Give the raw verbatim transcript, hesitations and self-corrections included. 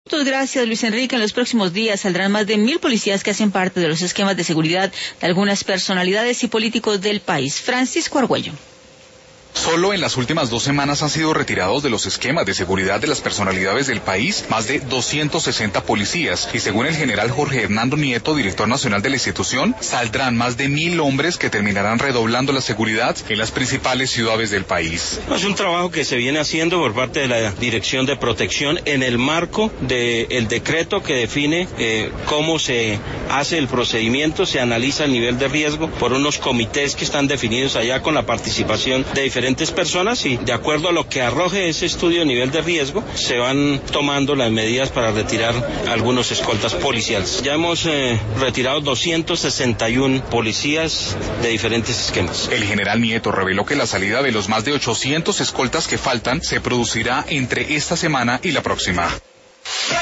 Muchas gracias, Luis Enrique. En los próximos días saldrán más de mil policías que hacen parte de los esquemas de seguridad de algunas personalidades y políticos del país. Francisco Argüello. Solo en las últimas dos semanas han sido retirados de los esquemas de seguridad de las personalidades del país más de doscientos sesenta policías y según el general Jorge Hernando Nieto, director nacional de la institución, saldrán más de mil hombres que terminarán redoblando la seguridad en las principales ciudades del país. Es un trabajo que se viene haciendo por parte de la Dirección de Protección en el marco del decreto que define eh, cómo se hace el procedimiento, se analiza el nivel de riesgo por unos comités que están definidos allá con la participación de diferentes personas y de acuerdo a lo que arroje ese estudio de nivel de riesgo se van tomando las medidas para retirar algunos escoltas policiales. Ya hemos eh, retirado doscientos sesenta y uno policías de diferentes esquemas. El general Nieto reveló que la salida de los más de ochocientos escoltas que faltan se producirá entre esta semana y la próxima.